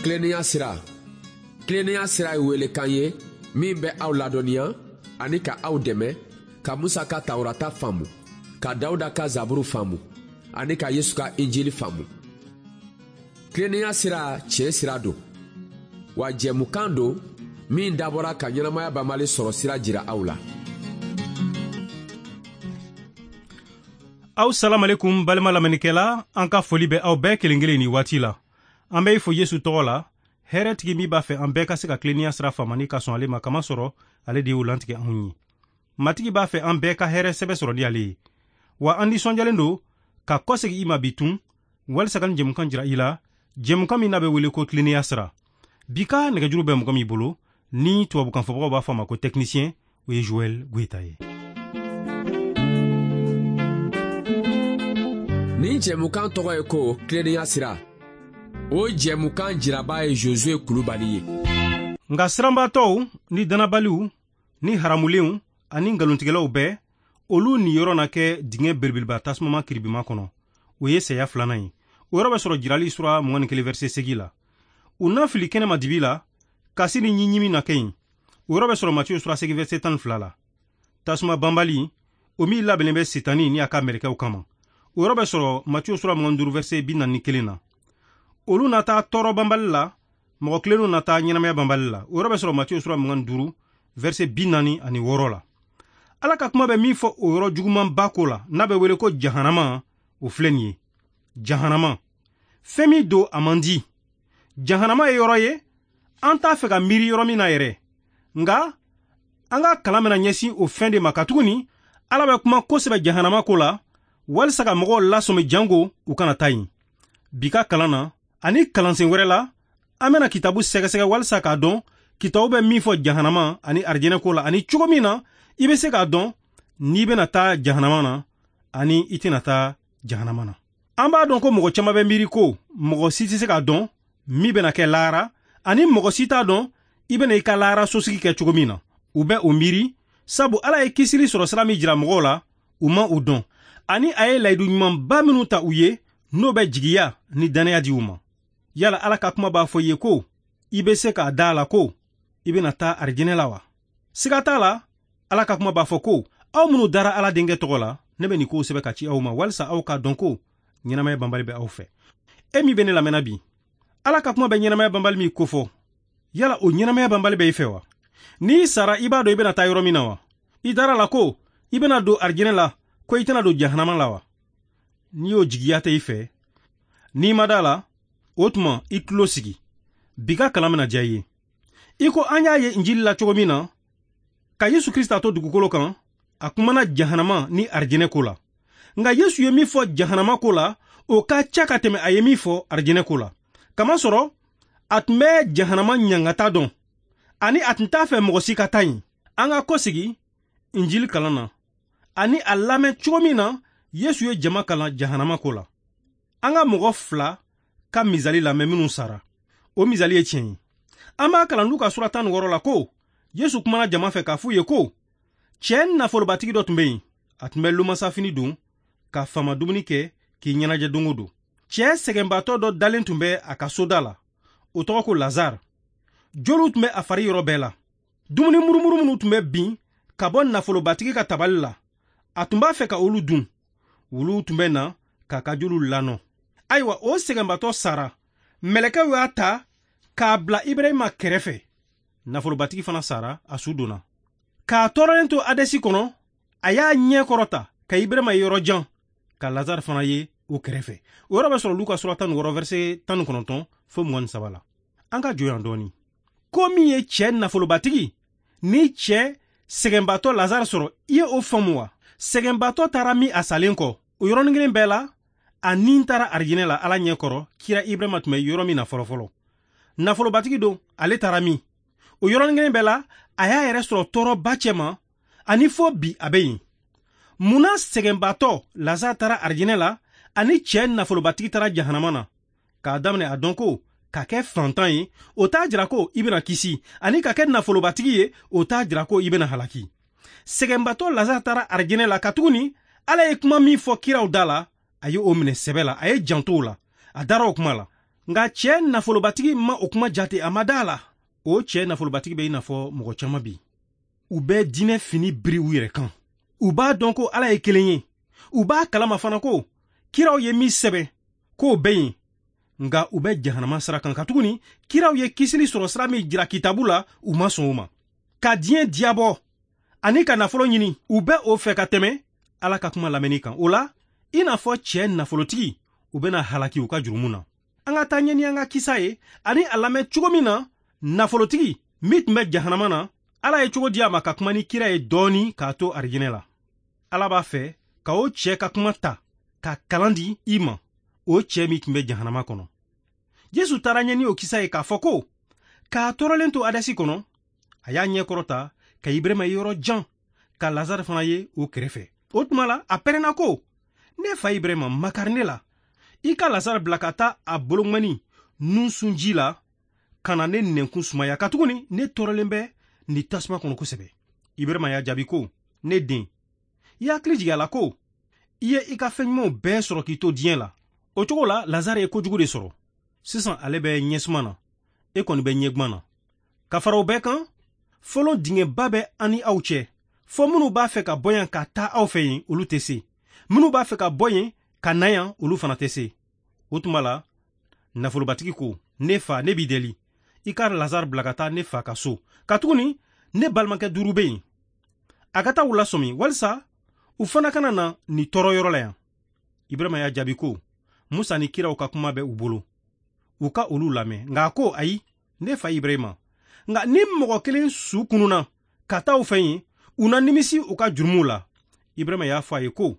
Kileniya sira. Kileniya sira ye welekan ye min bɛ aw ladɔnniya ani ka aw dɛmɛ ka Musa ka Tawurata faamu, ka Dawuda ka Zaburu faamu ani ka Yesu ka Injili faamu. Kileniya sira tiɲɛ sira don, wa jɛmukan don min dabɔra ka ɲɛnamaya banbali sɔrɔ sira jira aw la. Aw salam alaikum balima lamɛnnikɛla, an ka foli bɛ aw bɛɛ kelen kelen ni waati la. An bɛ fo Yesu tɔgɔ la, hɛrɛ tigi min b'a fɛ an bɛɛ ka se ka kileniya sira faamani ka sɔn ale ma, kama sɔrɔ ale de y'o lantigɛ anw ye. Matigi b'a fɛ an bɛɛ ka hɛrɛ sɛbɛ sɔrɔ ni ale ye. Wa an nisɔnjalen don ka kɔsegi i ma bi tun, walisa ka ni jɛmukan jira i la, jɛmukan min n'a bɛ wele ko kileniya sira. Bi ka nɛgɛjuru bɛ mɔgɔ min bolo, ni tubabukan fɔbagaw b'a fɔ a ma ko technicien, o ye Joel Gueta ye. Nin jɛmukan tɔgɔ ye ko kileniya sira. O jɛmukan jiraba ye Josue Kulubali ye. Nga siranbaatɔw ni danabaliw ni haramulenw ani ngalontigɛlaw bɛɛ, olu ni yɔrɔ na kɛ dingɛ belebeleba tasumama kiribima kɔnɔ. O ye saya filanan ye. O yɔrɔ bɛ sɔrɔ jirali sura 21 verset 8 la. U na fili kɛnɛma dibi la, kasi ni ɲiɲimi na kɛ yen. O yɔrɔ bɛ sɔrɔ Matthieu sura 8 verset 12 la. Tasuma banbali, o min labɛnnen bɛ Sitani ni a ka mɛlɛkɛw kama. O yɔrɔ bɛ sɔrɔ Matthieu sura 25 verset 41 na. Olu nata tɔɔrɔ banbali la, mɔgɔ kilennu nata ɲɛnamaya banbali la. O yɔrɔ bɛ sɔrɔ Matthieu sura 25 verset 46 la. Ala ka kuma bɛ min fɔ o yɔrɔ juguman ba ko la, n'a bɛ wele ko jahanama, o filɛ nin ye. Jahanama. Fɛn min don a man di. Jahanama ye yɔrɔ ye, an t'a fɛ ka miiri yɔrɔ min na yɛrɛ. Nga, an ka kalan mena ɲɛsin o fɛn de ma ka tuguni, Ala bɛ kuma kosɛbɛ jahanama ko la, walisa ka mɔgɔw lasɔmi jango u kana taa yen. Bi ka kalan na, ani kalansen wɛrɛ la, an bena kitabu sɛgɛsɛgɛ walisa k'a dɔn kitabu bɛ min fɔ jahanama ani arijɛnɛ ko la, ani cogo min na i be se k'a dɔn n'i bena taa jahanama na ani i tɛna taa jahanama na. An b'a dɔn ko mɔgɔ caman bɛ miiri ko mɔgɔ si tɛ se k'a dɔn min bena kɛ lahara, ani mɔgɔ si t'a dɔn i bena i ka lahara sosigi kɛ cogo min na. U bɛ o miiri, sabu Ala ye kisili sɔrɔ sira min jira mɔgɔw la, u ma o dɔn, ani a ye layidu ɲumanba minnu ta u ye, n'o bɛ jigiya ni dannaya di u ma. Yala Ala ka kuma b'a fɔ i ye ko i be se k'a da a la ko i bena taa arijɛnɛ la wa? Siga t'a la, Ala ka kuma b'a fɔ ko aw minnu dara Ala denkɛ tɔgɔ la, ne bɛ nin kow sɛbɛ ka ci aw ma, walisa aw k'a dɔn ko ɲɛnamaya banbali bɛ aw fɛ. E min bɛ ne lamɛnna bi, Ala ka kuma bɛ ɲɛnamaya banbali min kofɔ, yala o ɲɛnamaya banbali bɛ i fɛ wa? N'i sara i b'a dɔn i bena taa yɔrɔ min na wa? I dara la ko i bena don arijɛnɛ la, ko i tɛna don jahanama la wa? N'i y'o jigiya tɛ i fɛ, n'i ma da la, o tuma i tulo sigi. Bi ka kalan bena diya i ye. I ko an y'a ye Injili la cogo min na, ka Yesu Krista to dugukolo kan, a kumana jahanama ni arijɛnɛ ko la. Nga Yesu ye min fɔ jahanama ko la, o ka ca ka tɛmɛ a ye min fɔ arijɛnɛ ko la. Kama sɔrɔ, a tun bɛ jahanama ɲangata dɔn, ani a tun t'a fɛ mɔgɔ si ka taa yen. An ka kɔsegi Injili kalan na, ani a lamɛn cogo min na Yesu ye jama kalan jahanama ko la. An ka mɔgɔ fila ka misali lamɛn minnu sara. O misali ye tiɲɛ ye. An b'a kalan Luka sura 16 la ko Yesu kumana jama fɛ k'a f'u ye ko cɛ nafolobatigi dɔ tun bɛ yen. A tun bɛ lomasafini don, ka fama dumuni kɛ, k'i ɲɛnajɛ don o don. Cɛ sɛgɛnbaatɔ dɔ dalen tun bɛ a ka soda la. O tɔgɔ ko Lazare. Joliw tun bɛ a fari yɔrɔ bɛɛ la. Dumuni murumuru minnu tun bɛ bin ka bɔ nafolobatigi ka tabali la, a tun b'a fɛ ka olu dun. Olu tun bɛ na k'a ka joliw lanɔ. Ayiwa, o sɛgɛnbaatɔ sara. Mɛlɛkɛw y'a ta k'a bila Ibrahima kɛrɛfɛ. Nafolobatigi fana sara, a su donna. K'a tɔɔrɔlen to Adesi kɔnɔ, a y'a ɲɛ kɔrɔta ka Ibrahima ye yɔrɔ jan, ka Lazare fana ye o kɛrɛfɛ. O yɔrɔ bɛ sɔrɔ Luka sura 16 verset 19 fo 23 la. An ka jɔ yan dɔɔni. Ko min ye cɛ nafolobatigi ni cɛ sɛgɛnbaatɔ Lazare sɔrɔ, i ye o faamu wa? Sɛgɛnbaatɔ taara min a salen kɔ, o yɔrɔnin kelen bɛɛ la, a nin taara arijɛnɛ la Ala ɲɛ kɔrɔ, kira Ibrahima tun bɛ yɔrɔ min na fɔlɔfɔlɔ. Nafolobatigi don, ale taara min? O yɔrɔnin kelen bɛɛ la, a y'a yɛrɛ sɔrɔ tɔɔrɔba cɛma, ani fɔ bi a bɛ yen. Munna sɛgɛnbaatɔ Lazare taara arijɛnɛ la, ani cɛ nafolobatigi taara jahanama na? K'a daminɛ a dɔn ko ka kɛ fantan ye, o t'a jira ko i bena kisi, ani ka kɛ nafolobatigi ye, o t'a jira ko i bena halaki. Sɛgɛnbaatɔ Lazare taara arijɛnɛ la, ka tuguni Ala ye kuma min fɔ kiraw da la, a ye o minɛ sɛbɛ la, a ye janto la, a dara o kuma la. nga cɛɛ nafolobatigi ma o kuma jate a ma daa la. O cɛɛ nafolobatigi bɛ i n'a fɔ mɔgɔ caman bi. U bɛ diinɛ fini biri u yɛrɛ kan. U b'a dɔn ko Ala ye kelen ye. U b'a kalama fana ko kiraw ye min sɛbɛn k'o bɛ yen. Nga u bɛ jahanama sira kan. Katuguni kiraw ye kisili sɔrɔ sira min jira kitabu la, u ma sɔn o ma. Ka diɲɛ diyabɔ ani ka nafolo ɲini, u bɛ o fɛ ka tɛmɛ Ala ka kuma lamɛnni kan. O la, i n'a fɔ cɛɛ nafolotigi, u bɛna halaki u ka jurumu na. An ka taa ɲɛ ni an ka kisa ye, ani a lamɛn cogo min na, nafolotigi min tun bɛ jahanama na, Ala ye cogo di a ma ka kuma ni kira ye dɔɔni k'a to arijinɛ la. Ala b'a fɛ ka o cɛ ka kuma ta, ka kalan di i ma, o cɛ min tun bɛ jahanama kɔnɔ. Jesu taara ɲɛ ni o kisa ye k'a fɔ ko, k'a tɔɔrɔlen to adasi kɔnɔ, a y'a ɲɛ kɔrɔta ka Ibrahima ye yɔrɔ jan, ka Lazare fana ye o kɛrɛfɛ. O tuma la, a pɛrɛnna ko, ne fa Ibrahima makari ne la, i ka Lazare bila ka taa a bolomani nun ji la, ka na ne nɛnkun sumaya, ka tuguni ne tɔɔrɔlen bɛ ni tasuma kɔnɔ kosɛbɛ. Ibrahima y'a jaabi ko, ne den, i hakili jigin a la ko, i ye i ka fɛn ɲumanw bɛɛ sɔrɔ k'i to diɲɛ la. O cogo la, Lazare ye kojugu de sɔrɔ. Sisan ale bɛ ɲɛsuma na, e kɔni bɛ ɲɛguman na. Ka fara o bɛɛ kan, fɔlɔ dingɛba bɛ an ni aw cɛ. Fɔ minnu b'a fɛ ka bɔ yan ka taa aw fɛ yen, olu tɛ se. Minnu b'a fɛ ka bɔ yen ka na yan, olu fana tɛ se. O tuma la, nafolobatigi ko, ne fa, ne b'i deli. I ka Lazare bila ka taa ne fa ka so. Ka tuguni, ne balimakɛ 5 bɛ yen. A ka taa u lasɔmi, walisa u fana kana na ni tɔɔrɔ yɔrɔ la yan. Ibrahima y'a jaabi ko, Musa ni kiraw ka kuma bɛ u bolo. U ka olu lamɛn. Nka a ko, ayi, ne fa Ibrahima. Nka ni mɔgɔ kelen su kununa ka taa u fɛ yen, u na nimisi u ka jurumuw la. Ibrahima y'a fɔ a ye ko,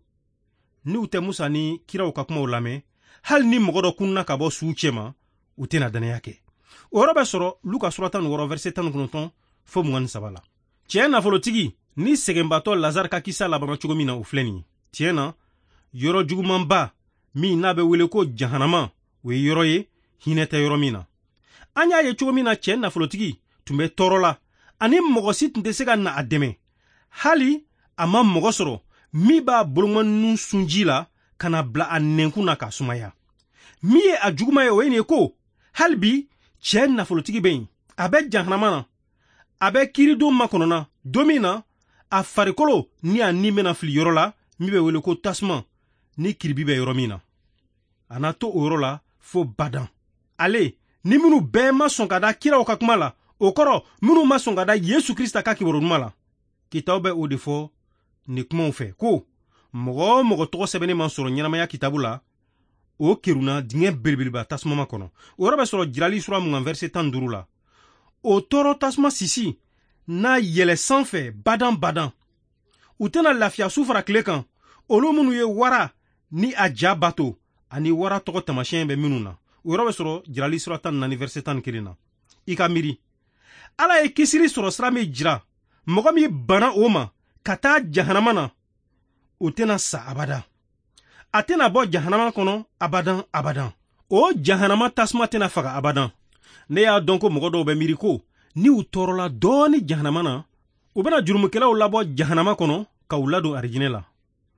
ni u tɛ Musa ni kiraw ka kumaw lamɛn, hali ni mɔgɔ dɔ kununa ka bɔ suw cɛ ma, u tɛna danaya kɛ. O yɔrɔ bɛ sɔrɔ Luka sura 16 verset 19 fɔ 23 la. Cɛɛ nafolotigi ni sɛgɛnbatɔ Lazare ka kisa labanna cogo min na o filɛ nin ye. Tiɲɛ na, yɔrɔ jugumanba min n'a bɛ wele ko jahanama, o ye yɔrɔ ye hinɛ tɛ yɔrɔ min na. An y'a ye cogo min na cɛɛ nafolotigi tun bɛ tɔɔrɔ la, ani mɔgɔ si tun tɛ se ka na a dɛmɛ. Hali a ma mɔgɔ sɔrɔ min b'a bolomanu sunji la ka na bila a nɛnkun na ka sumaya. Min ye a juguma ye o ye nin ye ko, hali bi cɛɛ nafolotigi bɛ yen, a bɛ jahanama na, a bɛ kiridon makɔnɔna, don min na a farikolo ni a ni bɛna fili yɔrɔ la min bɛ wele ko tasuma ni kiribi bɛ yɔrɔ min na. A na to o yɔrɔ la fo badan. Ale ni minnu bɛɛ ma sɔn ka da kiraw ka kuma la, o kɔrɔ minnu ma sɔn ka da Yesu Krista ka kibaru ɲuman la. Kitabu bɛ o de fɔ ni kumaw fɛ ko mɔgɔ o mɔgɔ tɔgɔ sɛbɛnnen ma sɔrɔ ɲɛnamaya kitabu la, o keruna dingɛ belebeleba tasuma kɔnɔ. O yɔrɔ bɛ sɔrɔ Jirali sura 20 verset 15 la. O tɔɔrɔ tasuma sisi n'a yɛlɛ sanfɛ badan. U tɛna lafiya su fara tile kan. Olu minnu ye wara ni a ja bato ani wara tɔgɔ tamasiyɛn bɛ minnu na. O yɔrɔ bɛ sɔrɔ Jirali sura 14 verset 11 na. I ka miiri. Ala ye kisili sɔrɔ sira min jira mɔgɔ min bana o ma ka taa jahanama na, o tɛna sa abada. A tɛna bɔ jahanama kɔnɔ abadan. O jahanama tasuma tɛna faga abadan. Ne y'a dɔn ko mɔgɔ dɔw bɛ miiri ko ni u tɔɔrɔla dɔɔni jahanama na, u bɛna jurumukɛlaw labɔ jahanama kɔnɔ ka u ladon arijinɛ la.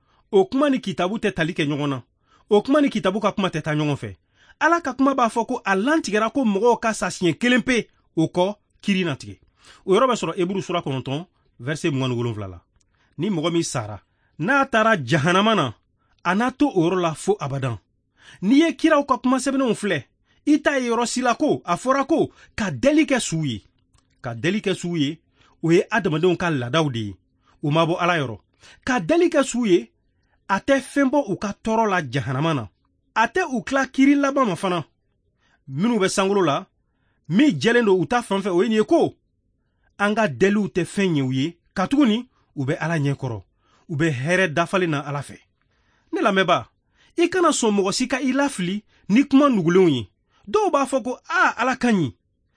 O kuma ni kitabu tɛ tali kɛ ɲɔgɔn na. O kuma ni kitabu ka kuma tɛ taa ɲɔgɔn fɛ. Ala ka kuma b'a fɔ ko a lantigɛra ko mɔgɔw ka sa siɲɛ 1 pe, o kɔ kiri natigɛ. O yɔrɔ bɛ sɔrɔ Eburu sura 9 verset 27 la. Ni mɔgɔ min sara, n'a taara jahanama na, a n'a to o yɔrɔ la fo abadan. N'i ye kiraw ka kuma sɛbɛnenw filɛ, i t'a ye yɔrɔ si la ko a fɔra ko ka deli kɛ suw ye. Ka deli kɛ suw ye, o ye adamadenw ka laadaw de ye. U ma bɔ Ala yɔrɔ. Ka deli kɛ suw ye, a tɛ fɛn bɔ u ka tɔɔrɔ la jahanama na. A tɛ u tila kiri laban ma fana. Minnu bɛ sankolo la, min jɛlen don u ta fanfɛ, o ye nin ye ko an ka deliw tɛ fɛn ye u ye, ka tuguni u bɛ Ala ɲɛ kɔrɔ. U bɛ hɛrɛ dafalen na Ala fɛ. Ne lamɛnba, i kana sɔn mɔgɔ si ka i lafili ni kuma nugulenw ye. Dɔw b'a fɔ ko Ala ka ɲi.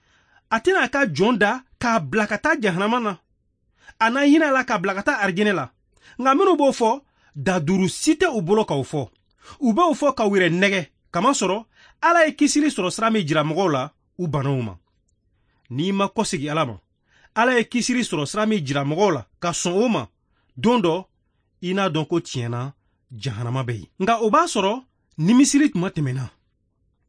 A tɛna a ka jɔn da k'a bila ka taa jahanama na. A na hinɛ la k'a bila ka taa arijinɛ la. Nka minnu b'o fɔ, daduru si tɛ u bolo k'o fɔ. U b'o fɔ k'aw yɛrɛ nɛgɛ, kamasɔrɔ Ala ye kisili sɔrɔ sira min jira mɔgɔw la, u banaw ma. N'i ma kɔsegi Ala ma, Ala ye kisili sɔrɔ sira min jira mɔgɔw la ka sɔn o ma, don dɔ i n'a dɔn ko tiɲɛna jahanama bɛ yen. Nka o b'a sɔrɔ nimisiri tuma tɛmɛna.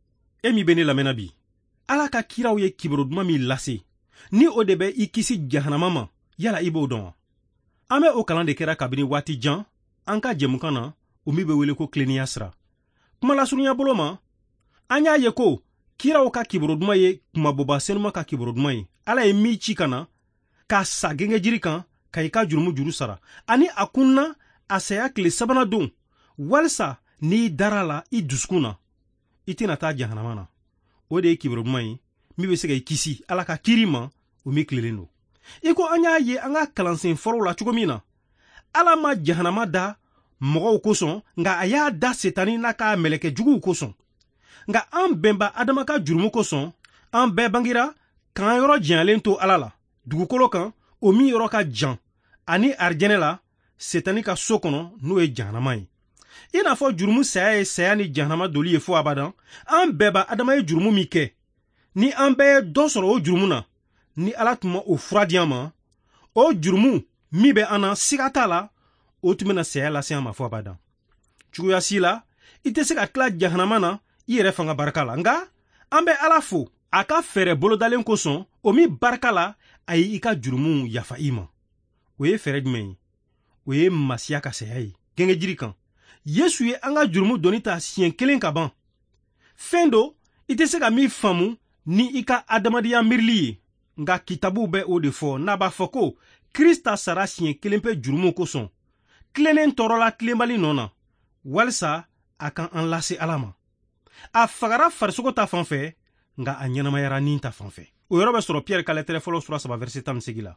E mi be ne lamɛnna bi, Ala ka kiraw ye kibaro duman min lase, ni o de bɛ I kisi jahanama ma, yala I b'o dɔn wa? An bɛ o kalan de kɛra kabini waati jan, an ka jɛmukan na, o min bɛ wele ko tilennenya sira. Kuma lasurunya bolo ma, an y'a ye ko kiraw ka kibaro duman ye kumabɔba senuma ka kibaro duman ye. Ala ye min ci ka na, k'a sa gɛngɛjiri kan, ka I ka jurumu juru sara, ani a kunna a saya tile sabanan don, walisa n'i dara la I dusukun na, I tɛna taa jahanama na. O de ye kibaro duman ye, min bɛ se ka I kisi Ala ka kiri ma, o min tilelen don. I ko an y'a ye an ka kalansen fɔlɔw la cogo min na, Ala ma jahanama da mɔgɔw kosɔn, nka a y'a da Setani n'a ka mɛlɛkɛ juguw kosɔn. Nka an bɛnba Adama ka jurumu kosɔn, an bɛɛ bangira k'an yɔrɔ janyalen to Ala la, dugukolo kan, o min yɔrɔ ka jan, ani arijɛnɛ la, Setani ka so kɔnɔ n'o ye jahanama ye. I n'a fɔ jurumu saya ye saya ni jahanama doli ye fo abadan, an bɛɛba Adama ye jurumu min kɛ, ni an bɛɛ ye dɔ sɔrɔ o jurumu na, ni Ala tun ma o fura di an ma, o jurumu min bɛ an na siga t'a la, o tun bɛna saya lase an ma fo abadan. Cogoya si la, I tɛ se ka tila jahanama na I yɛrɛ fanga barika la, nka an bɛ Ala fo a ka fɛɛrɛ bolodalen kosɔn, o min barika la a ye I ka jurumu yafa I ma. O ye fɛɛrɛ jumɛn ye? O ye Masiya ka saya ye, gɛngɛjiri kan. Yesu ye an ka jurumu doni ta siɲɛ kelen ka ban. Fɛn do, I tɛ se ka min faamu ni I ka adamadenya miirili ye, nka kitabuw bɛ o de fɔ, n'a b'a fɔ ko Krista sara siɲɛ kelen pe jurumu kosɔn, tilennen tɔɔrɔla tilenbali nɔ na, walisa a kan an lase Ala ma. A fagara farisogo ta fanfɛ, nka a ɲɛnamayara nin ta fanfɛ. O yɔrɔ bɛ sɔrɔ Pierre ka lettre fɔlɔ sura 3 verset 18 la.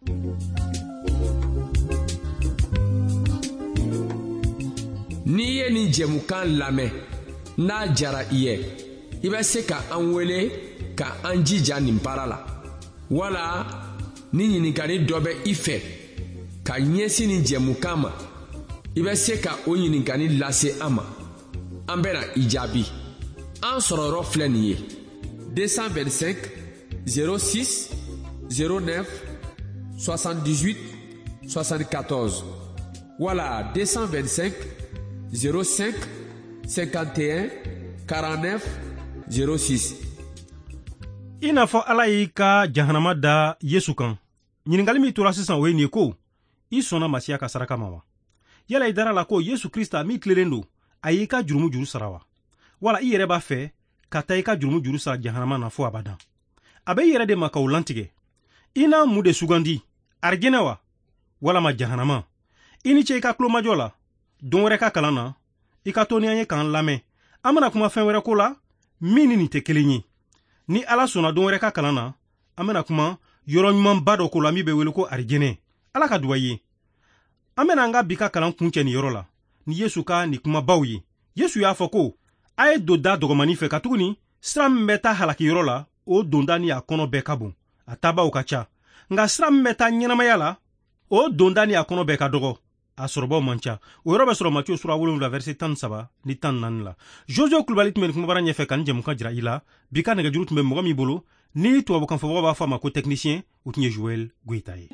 N'i ye nin jɛmukan lamɛn, n'a jara I ye, I bɛ se ka an wele ka an jija nin baara la. Wala ni ɲininkali dɔ bɛ I fɛ ka ɲɛsin nin jɛmukan ma, I bɛ se ka o ɲininkali lase an ma. An bɛna I jaabi. An sɔrɔyɔrɔ filɛ nin ye 225 06 09 78 74 wala 225 05 51 49 06. I n'a fɔ Ala y'i ka jahanama da Yesu kan, ɲininkali min tora sisan o ye nin ye ko I sɔnna Masiya ka saraka ma wa? Yala I dara la ko Yesu Krista min tilelen don, a y'i ka jurumu juru sara wa? Wala I yɛrɛ b'a fɛ ka taa I ka jurumu juru sara jahanama na fo abadan. A bɛ I yɛrɛ de ma k'aw lantigɛ. I n'a mun de sugandi, arijɛnɛ wa? Walama jahanama? I ni ce I ka tulomajɔ la, don wɛrɛ ka kalan na, I ka to ni an ye k'an lamɛn. An bɛna kuma fɛn wɛrɛ ko la, min ni nin tɛ kelen ye. Ni Ala sɔnna don wɛrɛ ka kalan na, an bɛna kuma yɔrɔ ɲumanba dɔ ko la min bɛ wele ko arijɛnɛ. Ala ka duwawu ye. An bɛna an ka bi ka kalan kuncɛ nin yɔrɔ la, ni Yesu ka nin kumabaw ye. Yesu y'a fɔ ko a ye don da dɔgɔmani fɛ ka tuguni sira min bɛ taa halakiyɔrɔ la, o donda ni a kɔnɔ bɛɛ ka bon, a taabaw ka ca. Nka sira min bɛ taa ɲɛnamaya la, o donda ni a kɔnɔ bɛɛ ka dɔgɔ, a sɔrɔbaw man ca. O yɔrɔ bɛ sɔrɔ Matthieu sura 7 verset 13 ni 14 la. Jojo Kulibali tun bɛ nin kumabara ɲɛfɛ ka nin jɛmukan jira I la. Bi ka nɛgɛjuru tun bɛ mɔgɔ min bolo, ni tubabukanfɔbagaw b'a fɔ a ma ko technicien, o tun ye Joel Goyita ye.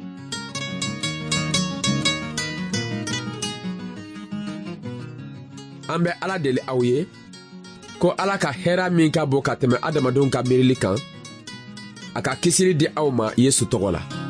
An bɛ Ala deli aw ye ko Ala ka hɛra min ka bon ka tɛmɛ adamadenw ka miirili kan, a ka kisiri di aw ma Yesu tɔgɔ la.